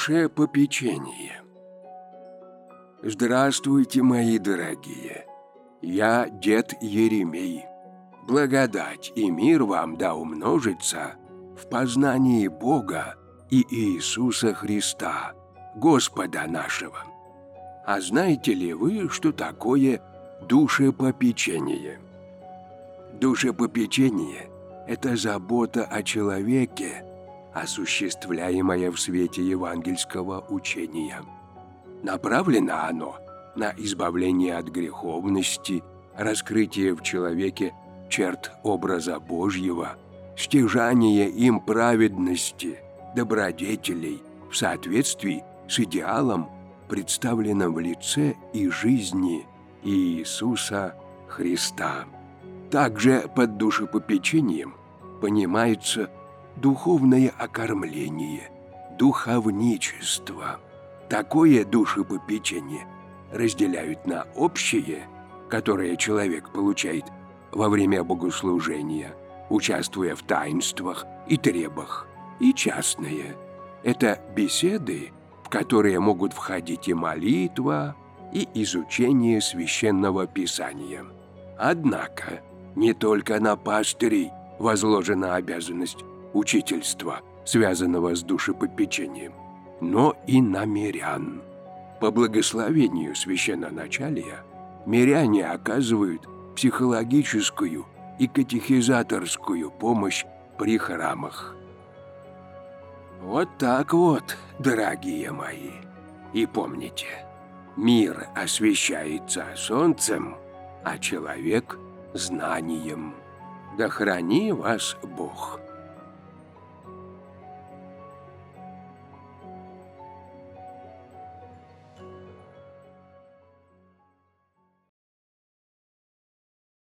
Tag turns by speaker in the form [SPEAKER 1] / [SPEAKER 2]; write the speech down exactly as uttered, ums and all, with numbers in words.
[SPEAKER 1] Душепопечение. Здравствуйте, мои дорогие! Я дед Еремей. Благодать и мир вам да умножится в познании Бога и Иисуса Христа, Господа нашего. А знаете ли вы, что такое душепопечение? Душепопечение – это забота о человеке, осуществляемое в свете евангельского учения. Направлено оно на избавление от греховности, раскрытие в человеке черт образа Божьего, стяжание им праведности, добродетелей в соответствии с идеалом, представленным в лице и жизни Иисуса Христа. Также под душепопечением понимается духовное окормление, духовничество. Такое душепопечение разделяют на общее, которое человек получает во время богослужения, участвуя в таинствах и требах, и частное. Это беседы, в которые могут входить и молитва, и изучение священного писания. Однако не только на пастырей возложена обязанность учительства, связанного с душепопечением, но и на мирян. По благословению священноначалия миряне оказывают психологическую и катехизаторскую помощь при храмах. Вот так вот, дорогие мои. И помните, мир освещается солнцем, а человек – знанием. Да храни вас Бог!